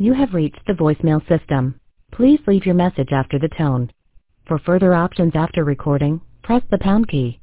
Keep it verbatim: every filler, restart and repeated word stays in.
You have reached the voicemail system. Please leave your message after the tone. For further options after recording, press the pound key.